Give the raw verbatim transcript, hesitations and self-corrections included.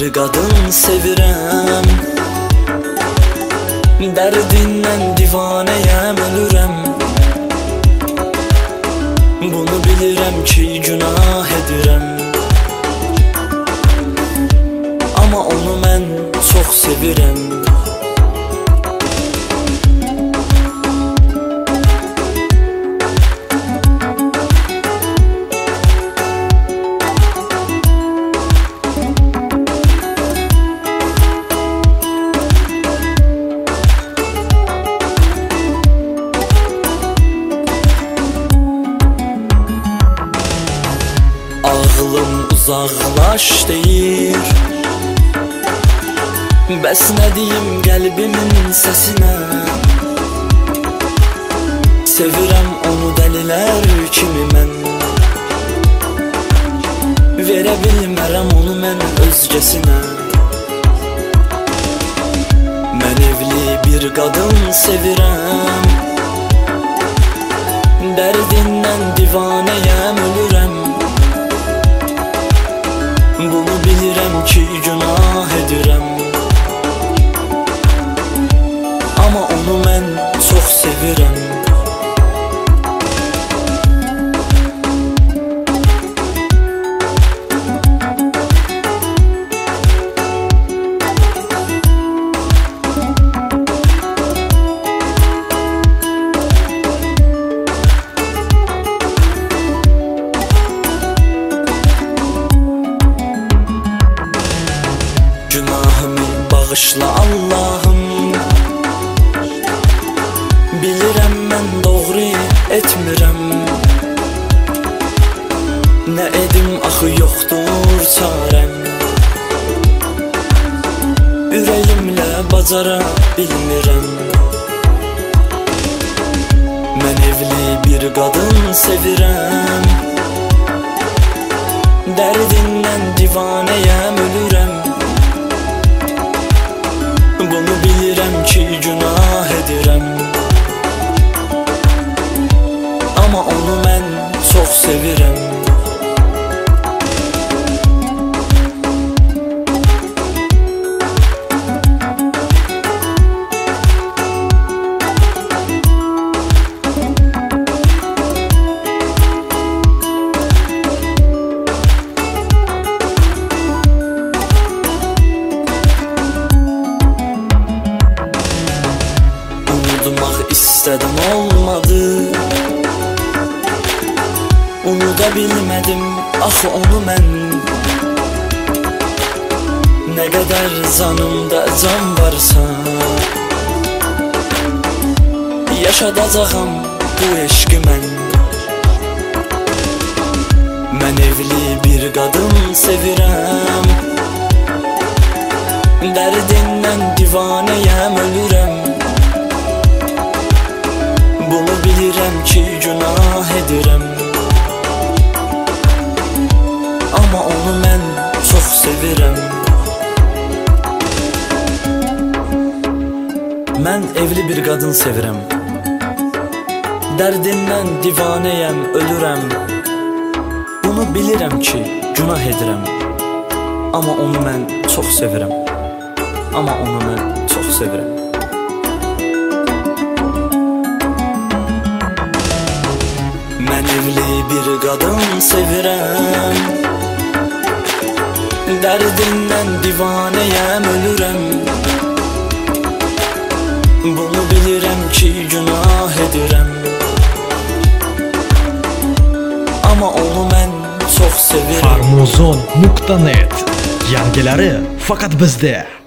bir qadın sevirəm, dərdindən divanəyəm, ölürəm. Bunu bilirəm ki, günah edirəm, amma onu mən çox sevirəm. Ağlım uzaqlaş deyir, bəs nə deyim qəlbimin səsinə. Sevirəm onu dəlilər kimi mən, verə bilmərəm onu mən özgəsinə. Mən evli bir qadın sevirəm, dərdindən divanəyəm, ölürəm. Bunu bilirəm ki, günah edirəm, amma onu mən çox sevirəm. Günahımı bağışla Allahım, bilirəm mən doğru etmirəm. Nə edim axı yoxdur çarəm, ürəyimlə bacara bilmirəm. Mən evli bir qadın sevirəm, dərdindən divanəyəm, ölürəm. Bunu bilirəm ki, günah edirəm, amma onu mən çox sevirəm. Unutmaq istədim, olmadı, unuda bilmədim axı onu mən. Nə qədər canımda can varsa, yaşadacağam bu eşqi mən. Mən evli bir qadın sevirəm, dərdindən divanəyəm, ölürəm. Bunu bilirəm ki, günah edirəm, amma onu mən çox sevirəm. Mən evli bir qadın sevirəm, dərdindən divanəyəm, ölürəm. Bunu bilirəm ki, günah edirəm, amma onu mən çox sevirəm, amma onu mən çox sevirəm. Mən evli bir qadın sevirəm, dərdindən divanəyəm, ölürəm. Bunu bilirəm ki, günah edirəm, amma onu mən çox sevirəm. Farmuzon nokta net yangiləri faqat bizdə.